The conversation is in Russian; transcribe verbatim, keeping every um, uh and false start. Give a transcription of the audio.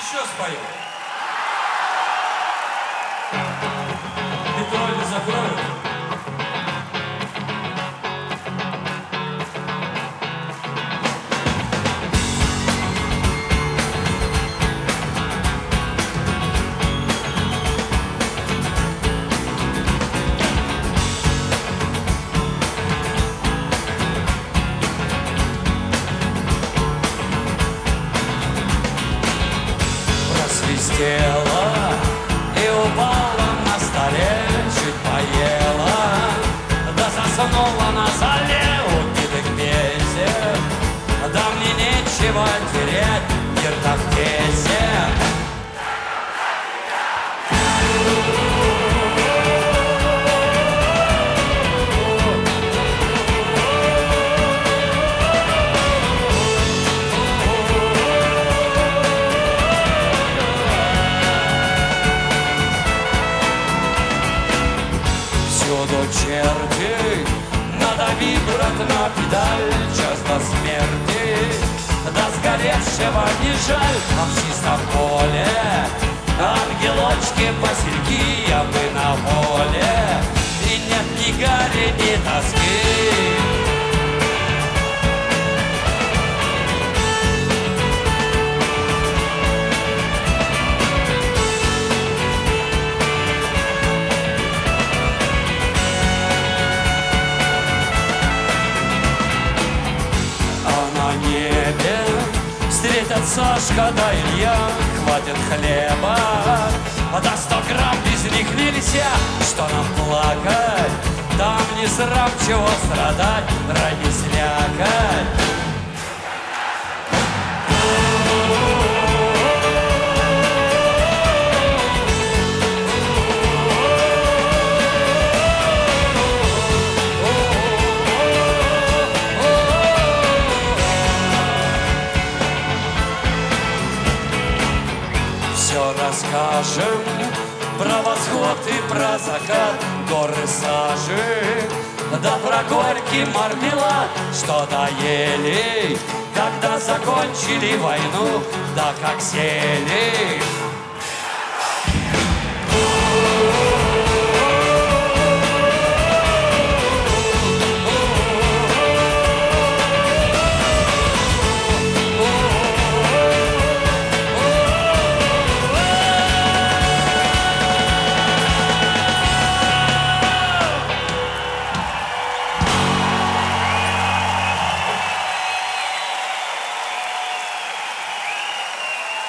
Еще спою. Метро не закроют. Просвистела и упала на столе, чуть поела, да заснула на зале убитых песен. Да мне нечего терять, мир так тесен. Всюду черти, надави, брат, на педаль, час до смерти, до сгоревшего не жаль. А в чистом поле ангелочки, васильки, я бы на воле, и нет ни гари, ни тоски. Встретят Сашка да Илья, хватит хлеба, да сто грамм без них нельзя. Что нам плакать, там не срам, чего страдать, рай не слякать. Все расскажем про восход и про закат, горы сажи, да про горький мармелад, что доели, когда закончили войну, да как сели.